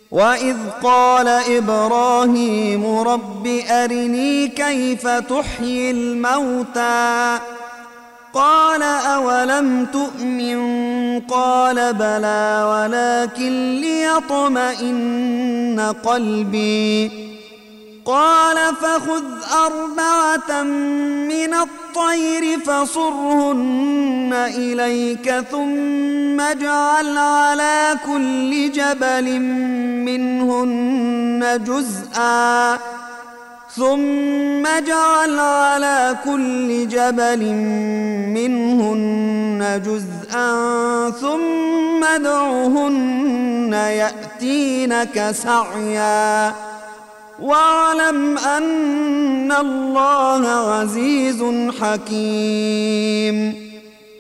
وإذ قال إبراهيم رب أرني كيف تحيي الموتى قال أولم تؤمن قال بلى ولكن ليطمئن قلبي قال فخذ 4 من الطير فصرهن إليك ثم اجعل على كل جبل منهن جزءا ثم ادعهن يأتينك سعيا واعلم أن الله عزيز حكيم